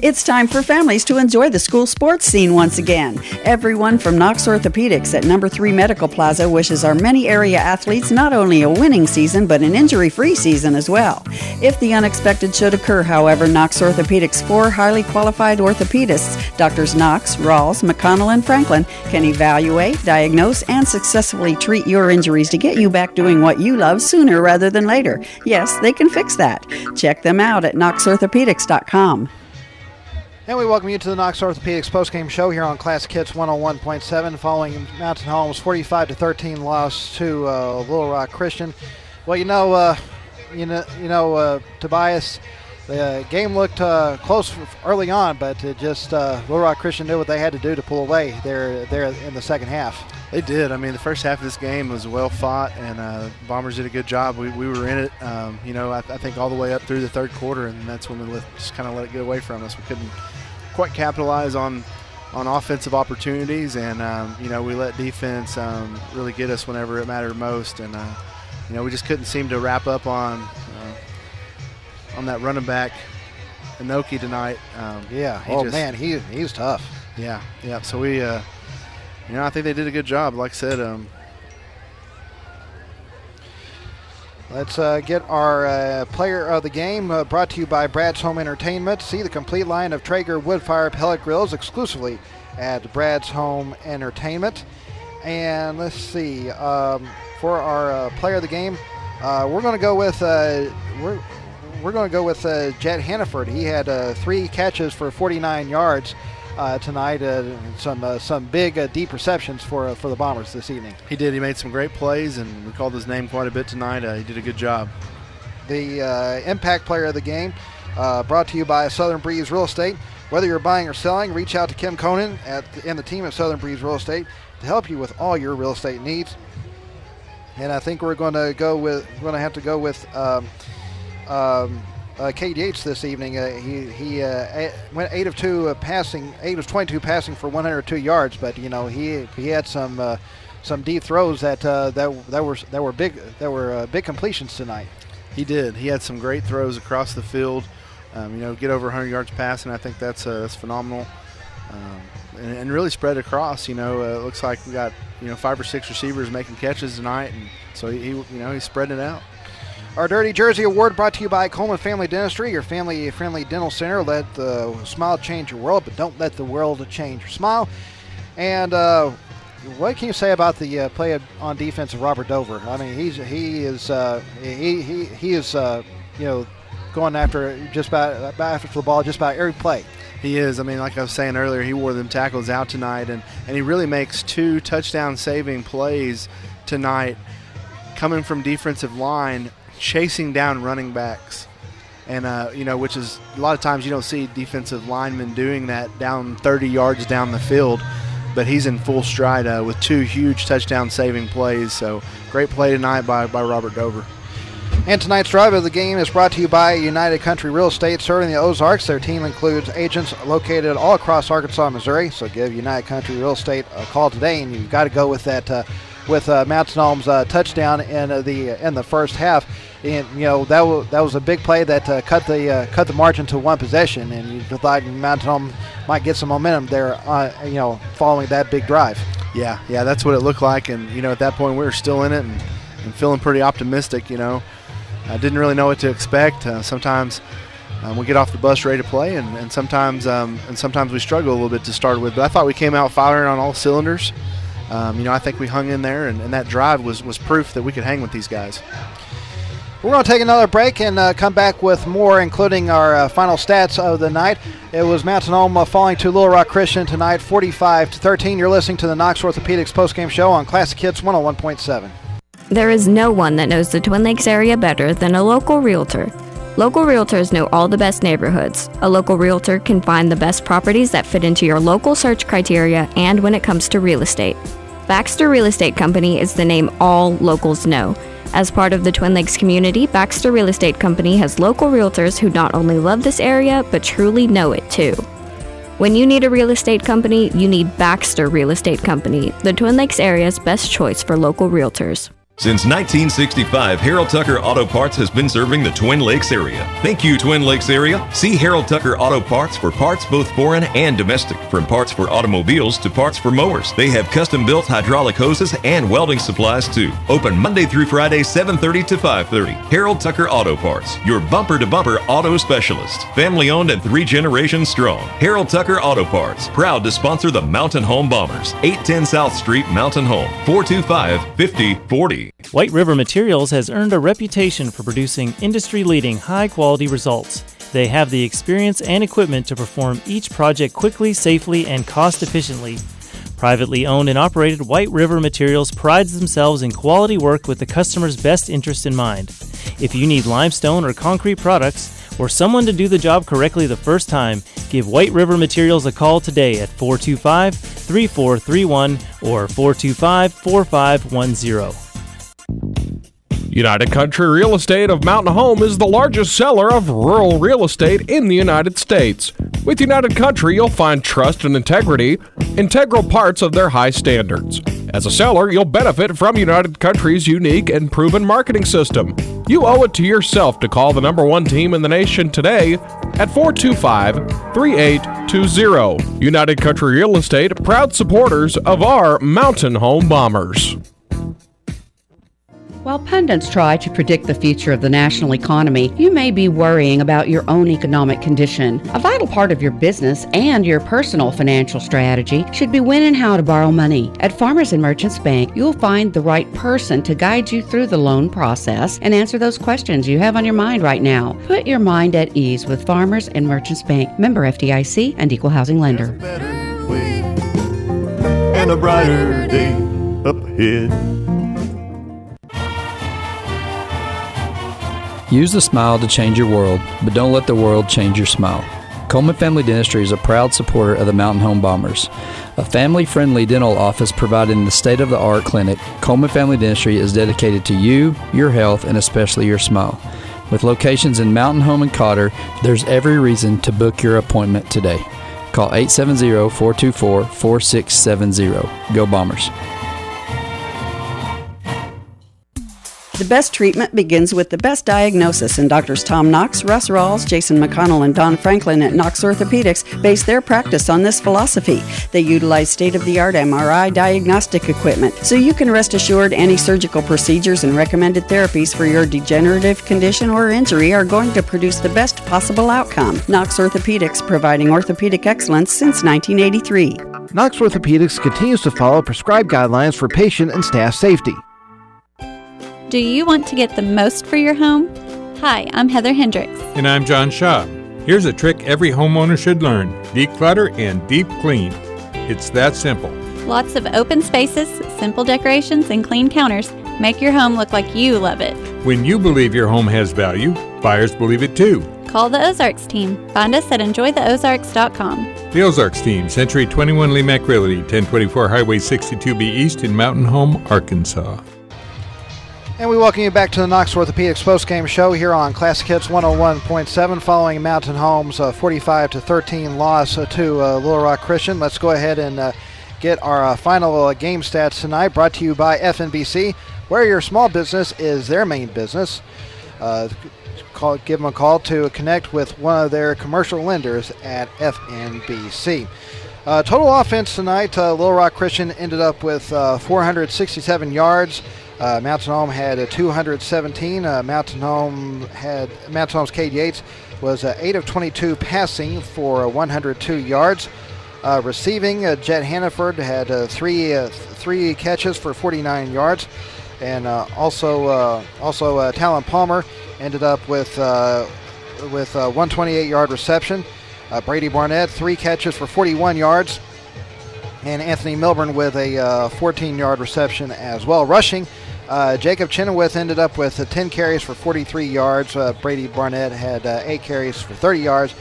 It's time for families to enjoy the school sports scene once again. Everyone from Knox Orthopedics at number 3 Medical Plaza wishes our many area athletes not only a winning season, but an injury-free season as well. If the unexpected should occur, however, Knox Orthopedics' 4 highly qualified orthopedists, Drs. Knox, Rawls, McConnell, and Franklin, can evaluate, diagnose, and successfully treat your injuries to get you back doing what you love sooner rather than later. Yes, they can fix that. Check them out at knoxorthopedics.com. And we welcome you to the Knox Orthopedics postgame show here on Classic Hits 101.7 following Mountain Home's 45-13 loss to Little Rock Christian. Well, Tobias, the game looked close early on, but it just Little Rock Christian knew what they had to do to pull away there in the second half. They did. I mean, the first half of this game was well fought, and Bombers did a good job. We were in it, I think all the way up through the third quarter, and that's when we just kind of let it get away from us. We couldn't quite capitalize on offensive opportunities, and we let defense really get us whenever it mattered most, and we just couldn't seem to wrap up on that running back Inoki tonight. He's tough. Yeah. So we. I think they did a good job. Like I said, let's get our player of the game brought to you by Brad's Home Entertainment. See the complete line of Traeger wood-fire pellet grills exclusively at Brad's Home Entertainment. And let's see, for our player of the game, we're going to go with Jet Hannaford. He had 3 catches for 49 yards. Tonight, some big deep receptions for the Bombers this evening. He did. He made some great plays, and we called his name quite a bit tonight. He did a good job. The impact player of the game, brought to you by Southern Breeze Real Estate. Whether you're buying or selling, reach out to Kim Conan and the team at Southern Breeze Real Estate to help you with all your real estate needs. And I think we're going to have to go with Cade Yates this evening. He went 8 of 22 passing for 102 yards, but he had some deep throws that were big completions tonight. He did. He had some great throws across the field. Get over 100 yards passing. I think that's phenomenal, and really spread across. It looks like we got 5 or 6 receivers making catches tonight, and so he's spreading it out. Our Dirty Jersey Award brought to you by Coleman Family Dentistry, your family-friendly dental center. Let the smile change your world, but don't let the world change your smile. And what can you say about the play on defense of Robert Dover? I mean, he is going after just about after the ball just about every play. He is. I mean, like I was saying earlier, he wore them tackles out tonight, and he really makes 2 touchdown-saving plays tonight coming from defensive line, chasing down running backs, and which is a lot of times you don't see defensive linemen doing that down 30 yards down the field, but he's in full stride with 2 huge touchdown saving plays. So great play tonight by Robert Dover. And tonight's drive of the game is brought to you by United Country Real Estate, serving the Ozarks. Their team includes agents located all across Arkansas and Missouri, so give United Country Real Estate a call today, and you've got to go with that with Mountain Home's touchdown in the first half. And that was a big play that cut the margin to 1 possession, and you thought Mountain Home might get some momentum there, following that big drive. Yeah, that's what it looked like, and at that point we were still in it and feeling pretty optimistic. I didn't really know what to expect. Sometimes we get off the bus ready to play, and sometimes we struggle a little bit to start with. But I thought we came out firing on all cylinders. I think we hung in there, and that drive was proof that we could hang with these guys. We're going to take another break and come back with more, including our final stats of the night. It was Mountain Home falling to Little Rock Christian tonight, 45-13. You're listening to the Knox Orthopedics postgame show on Classic Hits 101.7. There is no one that knows the Twin Lakes area better than a local realtor. Local realtors know all the best neighborhoods. A local realtor can find the best properties that fit into your local search criteria and when it comes to real estate. Baxter Real Estate Company is the name all locals know. As part of the Twin Lakes community, Baxter Real Estate Company has local realtors who not only love this area, but truly know it too. When you need a real estate company, you need Baxter Real Estate Company, the Twin Lakes area's best choice for local realtors. Since 1965, Harold Tucker Auto Parts has been serving the Twin Lakes area. Thank you, Twin Lakes area. See Harold Tucker Auto Parts for parts both foreign and domestic, from parts for automobiles to parts for mowers. They have custom-built hydraulic hoses and welding supplies too. Open Monday through Friday, 7:30 to 5:30. Harold Tucker Auto Parts, your bumper-to-bumper auto specialist. Family-owned and 3 generations strong. Harold Tucker Auto Parts, proud to sponsor the Mountain Home Bombers. 810 South Street, Mountain Home, 425-5040. White River Materials has earned a reputation for producing industry-leading high-quality results. They have the experience and equipment to perform each project quickly, safely, and cost-efficiently. Privately owned and operated, White River Materials prides themselves in quality work with the customer's best interest in mind. If you need limestone or concrete products, or someone to do the job correctly the first time, give White River Materials a call today at 425-3431 or 425-4510. United Country Real Estate of Mountain Home is the largest seller of rural real estate in the United States. With United Country, you'll find trust and integrity, integral parts of their high standards. As a seller, you'll benefit from United Country's unique and proven marketing system. You owe it to yourself to call the #1 team in the nation today at 425-3820. United Country Real Estate, proud supporters of our Mountain Home Bombers. While pundits try to predict the future of the national economy, you may be worrying about your own economic condition. A vital part of your business and your personal financial strategy should be when and how to borrow money. At Farmers and Merchants Bank, you'll find the right person to guide you through the loan process and answer those questions you have on your mind right now. Put your mind at ease with Farmers and Merchants Bank, member FDIC and equal housing lender. Better way and a brighter day up ahead. Use the smile to change your world, but don't let the world change your smile. Coleman Family Dentistry is a proud supporter of the Mountain Home Bombers. A family-friendly dental office providing the state-of-the-art clinic, Coleman Family Dentistry is dedicated to you, your health, and especially your smile. With locations in Mountain Home and Cotter, there's every reason to book your appointment today. Call 870-424-4670. Go Bombers. The best treatment begins with the best diagnosis, and Doctors Tom Knox, Russ Rawls, Jason McConnell, and Don Franklin at Knox Orthopedics base their practice on this philosophy. They utilize state-of-the-art MRI diagnostic equipment, so you can rest assured any surgical procedures and recommended therapies for your degenerative condition or injury are going to produce the best possible outcome. Knox Orthopedics, providing orthopedic excellence since 1983. Knox Orthopedics continues to follow prescribed guidelines for patient and staff safety. Do you want to get the most for your home? Hi, I'm Heather Hendricks. And I'm John Shaw. Here's a trick every homeowner should learn. Declutter and deep clean. It's that simple. Lots of open spaces, simple decorations, and clean counters make your home look like you love it. When you believe your home has value, buyers believe it too. Call the Ozarks team. Find us at enjoytheozarks.com. The Ozarks team, Century 21 Lee Mack Realty, 1024 Highway 62B East in Mountain Home, Arkansas. And we welcome you back to the Knox Orthopedics postgame show here on Classic Hits 101.7 following Mountain Home's 45-13 loss to Little Rock Christian. Let's go ahead and get our final game stats tonight, brought to you by FNBC, where your small business is their main business. Give them a call to connect with one of their commercial lenders at FNBC. Total offense tonight, Little Rock Christian ended up with 467 yards. Mountain Home had 217. Mountain Home's Cade Yates was 8 of 22 passing for 102 yards. Receiving, Jet Hannaford had three catches for 49 yards, and also Talon Palmer ended up with 128-yard reception. Brady Barnett 3 catches for 41 yards, and Anthony Milburn with a 14-yard reception as well. Rushing, Jacob Chenoweth ended up with 10 carries for 43 yards. Brady Barnett had 8 carries for 30 yards,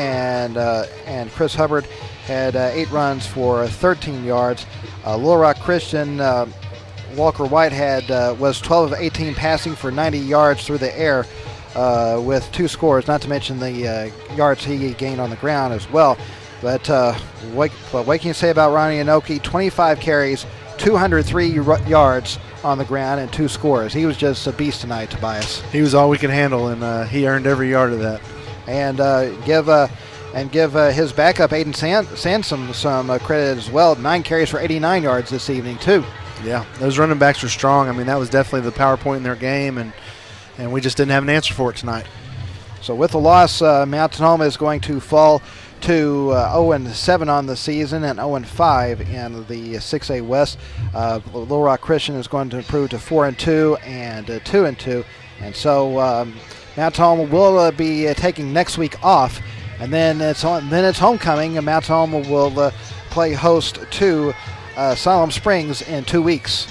and Chris Hubbard had 8 runs for 13 yards. Little Rock Christian, Walker Whitehead was 12 of 18 passing for 90 yards through the air with 2 scores, not to mention the yards he gained on the ground as well. But what can you say about Ronnie Inoki? 25 carries, 203 yards, on the ground and 2 scores. He was just a beast tonight, Tobias. He was all we could handle, and he earned every yard of that. And give his backup, Aiden Sansom, some credit as well. 9 carries for 89 yards this evening, too. Yeah, those running backs were strong. I mean, that was definitely the power point in their game, and we just didn't have an answer for it tonight. So with the loss, Mountain Home is going to fall to 0-7 on the season and 0-5 in the 6A West. Little Rock Christian is going to improve to 4-2 and 2-2. And so Mountain Home will be taking next week off, and then it's homecoming, and Mountain Home will play host to Siloam Springs in 2 weeks.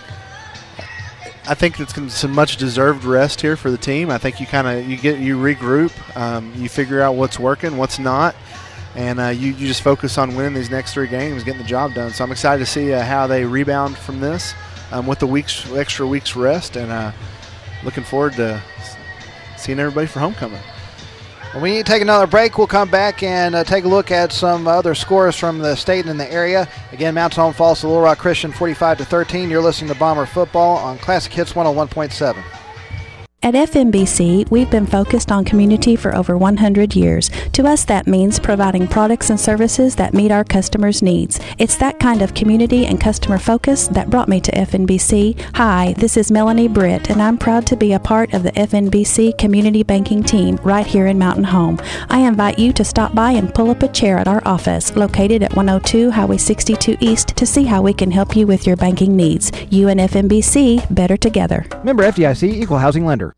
I think it's some much deserved rest here for the team. I think you regroup, you figure out what's working, what's not, and you just focus on winning these next 3 games, getting the job done. So I'm excited to see how they rebound from this with the extra week's rest, and looking forward to seeing everybody for homecoming. When we need to take another break, we'll come back and take a look at some other scores from the state and in the area. Again, Mountain Home falls to Little Rock Christian 45-13. You're listening to Bomber Football on Classic Hits 101.7. At FNBC, we've been focused on community for over 100 years. To us, that means providing products and services that meet our customers' needs. It's that kind of community and customer focus that brought me to FNBC. Hi, this is Melanie Britt, and I'm proud to be a part of the FNBC Community Banking team right here in Mountain Home. I invite you to stop by and pull up a chair at our office, located at 102 Highway 62 East, to see how we can help you with your banking needs. You and FNBC, better together. Member FDIC, Equal Housing Lender.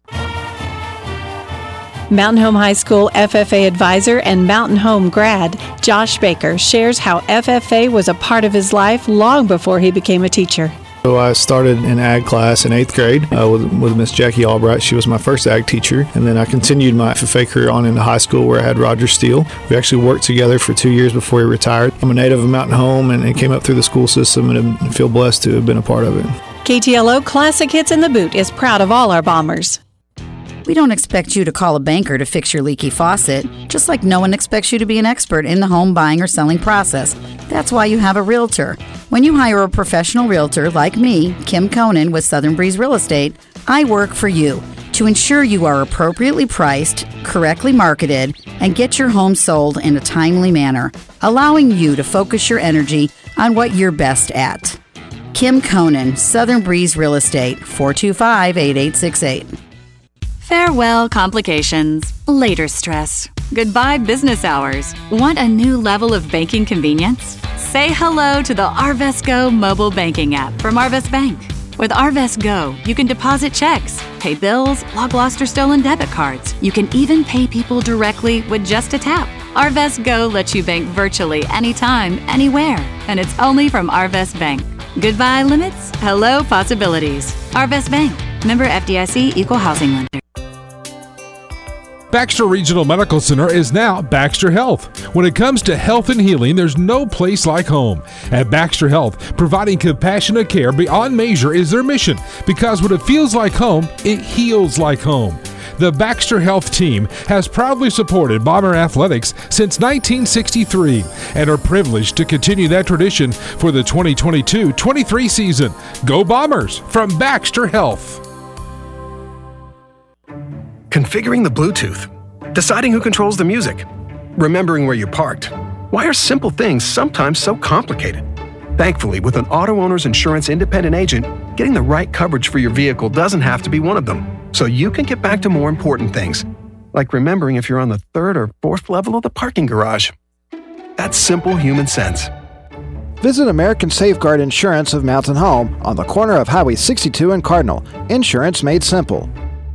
Mountain Home High School FFA advisor and Mountain Home grad Josh Baker shares how FFA was a part of his life long before he became a teacher. So I started in ag class in 8th grade with Miss Jackie Albright. She was my first ag teacher. And then I continued my FFA career on into high school where I had Roger Steele. We actually worked together for 2 years before he retired. I'm a native of Mountain Home and came up through the school system and feel blessed to have been a part of it. KTLO Classic Hits in the Boot is proud of all our Bombers. We don't expect you to call a banker to fix your leaky faucet, just like no one expects you to be an expert in the home buying or selling process. That's why you have a realtor. When you hire a professional realtor like me, Kim Conan with Southern Breeze Real Estate, I work for you to ensure you are appropriately priced, correctly marketed, and get your home sold in a timely manner, allowing you to focus your energy on what you're best at. Kim Conan, Southern Breeze Real Estate, 425-8868. Farewell complications, later stress, goodbye business hours. Want a new level of banking convenience? Say hello to the Arvest Go mobile banking app from Arvest Bank. With Arvest Go, you can deposit checks, pay bills, log lost or stolen debit cards. You can even pay people directly with just a tap. Arvest Go lets you bank virtually anytime, anywhere, and it's only from Arvest Bank. Goodbye limits, hello possibilities. Arvest Bank, member FDIC, Equal Housing Lender. Baxter Regional Medical Center is now Baxter Health. When it comes to health and healing, there's no place like home. At Baxter Health, providing compassionate care beyond measure is their mission, because when it feels like home, it heals like home. The Baxter Health team has proudly supported Bomber athletics since 1963 and are privileged to continue that tradition for the 2022-23 season. Go Bombers from Baxter Health. Configuring the Bluetooth, deciding who controls the music, remembering where you parked. Why are simple things sometimes so complicated? Thankfully, with an auto owner's insurance independent agent, getting the right coverage for your vehicle doesn't have to be one of them. So you can get back to more important things, like remembering if you're on the 3rd or 4th level of the parking garage. That's simple human sense. Visit American Safeguard Insurance of Mountain Home on the corner of Highway 62 and Cardinal. Insurance made simple.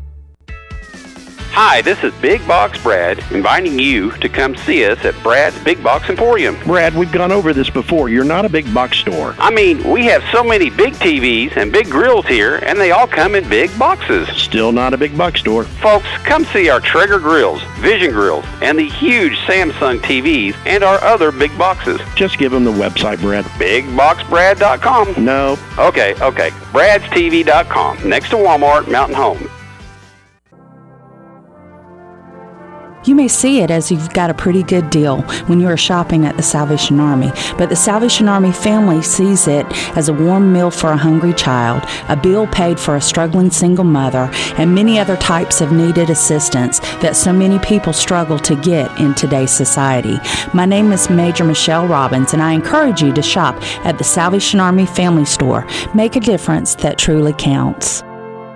Hi, this is Big Box Brad, inviting you to come see us at Brad's Big Box Emporium. Brad, we've gone over this before. You're not a big box store. I mean, we have so many big TVs and big grills here, and they all come in big boxes. Still not a big box store. Folks, come see our Traeger grills, Vision grills, and the huge Samsung TVs, and our other big boxes. Just give them the website, Brad. BigBoxBrad.com. No. Okay. Brad'sTV.com, next to Walmart, Mountain Home. You You may see it as you've got a pretty good deal when you are shopping at the Salvation Army, but the Salvation Army family sees it as a warm meal for a hungry child, a bill paid for a struggling single mother, and many other types of needed assistance that so many people struggle to get in today's society. My name is Major Michelle Robbins, and I encourage you to shop at the Salvation Army Family Store. Make a difference that truly counts.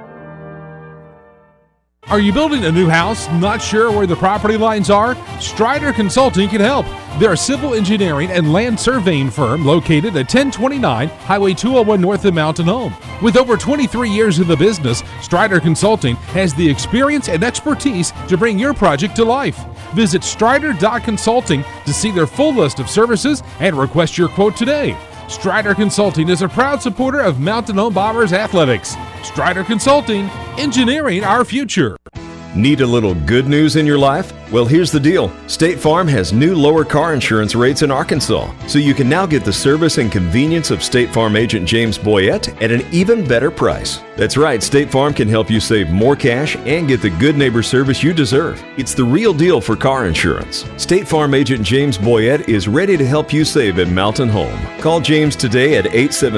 Are you building a new house, not sure where the property lines are? Strider Consulting can help. They're a civil engineering and land surveying firm located at 1029 Highway 201 north of Mountain Home. With over 23 years in the business, Strider Consulting has the experience and expertise to bring your project to life. Visit strider.consulting to see their full list of services and request your quote today. Strider Consulting is a proud supporter of Mountain Home Bombers athletics. Strider Consulting, engineering our future. Need a little good news in your life? Well, here's the deal. State Farm has new lower car insurance rates in Arkansas, so you can now get the service and convenience of State Farm agent James Boyette at an even better price. That's right, State Farm can help you save more cash and get the good neighbor service you deserve. It's the real deal for car insurance. State Farm agent James Boyette is ready to help you save at Mountain Home. Call James today at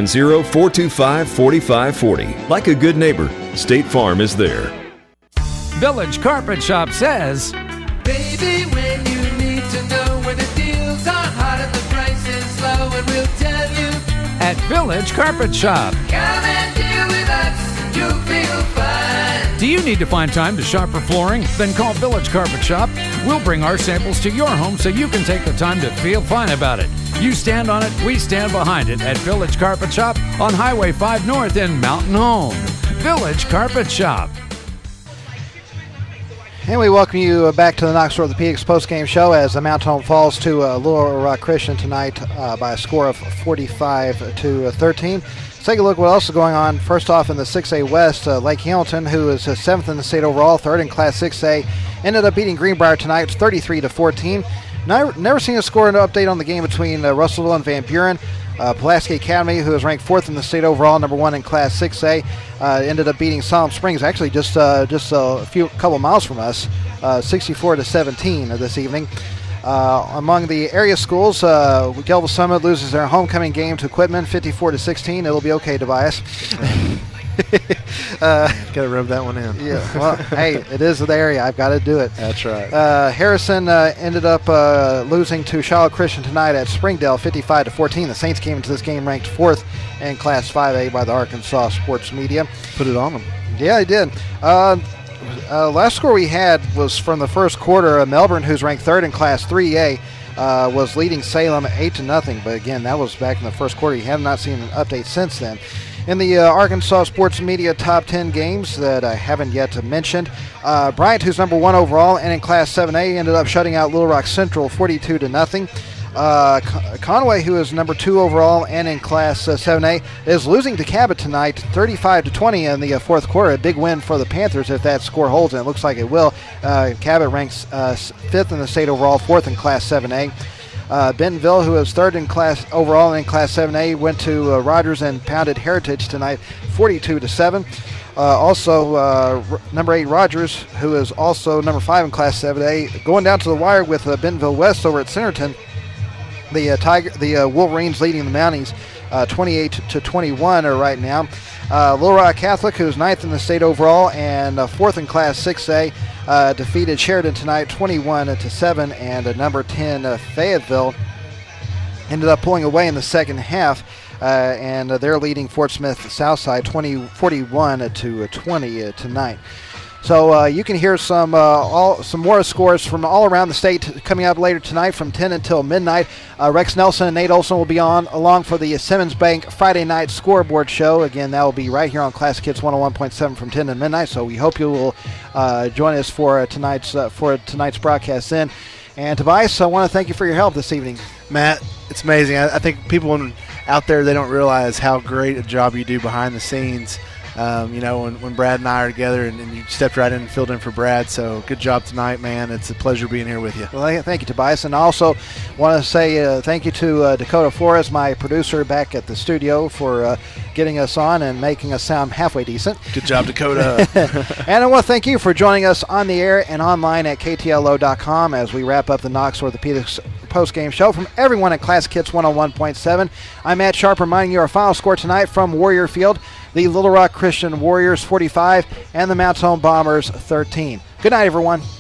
870-425-4540. Like a good neighbor, State Farm is there. Village Carpet Shop says, Baby, when you need to know where the deals are hot and the price is low, and we'll tell you. At Village Carpet Shop. Come and deal with us, you'll feel fine. Do you need to find time to shop for flooring? Then call Village Carpet Shop. We'll bring our samples to your home so you can take the time to feel fine about it. You stand on it, we stand behind it at Village Carpet Shop on Highway 5 North in Mountain Home. Village Carpet Shop. And we welcome you back to the Knox Orthopedics postgame show as the Mountain Home falls to Little Rock Christian tonight by a score of 45-13. Let's take a look at what else is going on. First off, in the 6A West, Lake Hamilton, who is 7th in the state overall, 3rd in Class 6A, ended up beating Greenbrier tonight 33-14. Never seen a score and update on the game between Russellville and Van Buren. Pulaski Academy, who is ranked 4th in the state overall, number 1 in Class 6A, ended up beating Salem Springs, actually just a couple miles from us, 64-17 this evening. Among the area schools, Galville Summit loses their homecoming game to Quitman, 54-16. It'll be okay, Tobias. Gotta rub that one in. Yeah, well, hey, it is the area. I've got to do it. That's right. Harrison ended up losing to Shiloh Christian tonight at Springdale, 55-14. The Saints came into this game ranked 4th in Class 5A by the Arkansas Sports Media. Put it on them. Yeah, they did. Last score we had was from the first quarter. Melbourne, who's ranked 3rd in Class 3A, was leading Salem 8-0. But again, that was back in the first quarter. You have not seen an update since then. In the Arkansas Sports Media top 10 games that I haven't yet mentioned, Bryant, who's number 1 overall and in Class 7A, ended up shutting out Little Rock Central 42-0. Conway, who is number 2 overall and in Class 7A, is losing to Cabot tonight 35-20 in the fourth quarter. A big win for the Panthers if that score holds, and it looks like it will. Cabot ranks 5th in the state overall, 4th in Class 7A. Bentonville, who is 3rd in class overall and in Class 7A, went to Rogers and pounded Heritage tonight 42-7. Also, number 8 Rogers, who is also number 5 in Class 7A, going down to the wire with Bentonville West over at Centerton. The Wolverines leading the Mounties 28-21 right now. Little Rock Catholic, who's 9th in the state overall and 4th in Class 6A, defeated Sheridan tonight 21-7, and number 10 Fayetteville ended up pulling away in the second half, and they're leading Fort Smith Southside 41-20 tonight. So you can hear some more scores from all around the state coming up later tonight from 10 until midnight. Rex Nelson and Nate Olson will be along for the Simmons Bank Friday night scoreboard show. Again, that will be right here on Classic Hits 101.7 from 10 to midnight. So we hope you will join us for tonight's broadcast then. And Tobias, I want to thank you for your help this evening. Matt, it's amazing. I think people out there, they don't realize how great a job you do behind the scenes. when Brad and I are together, and you stepped right in and filled in for Brad. So good job tonight, man. It's a pleasure being here with you. Well, thank you, Tobias. And I also want to say thank you to Dakota Flores, my producer back at the studio, for getting us on and making us sound halfway decent. Good job, Dakota. And I want to thank you for joining us on the air and online at KTLO.com as we wrap up the Knox Orthopedics post-game show. From everyone at Classic Hits 101.7, I'm Matt Sharp, reminding you our final score tonight from Warrior Field: the Little Rock Christian Warriors 45 and the Mounts Home Bombers 13. Good night, everyone.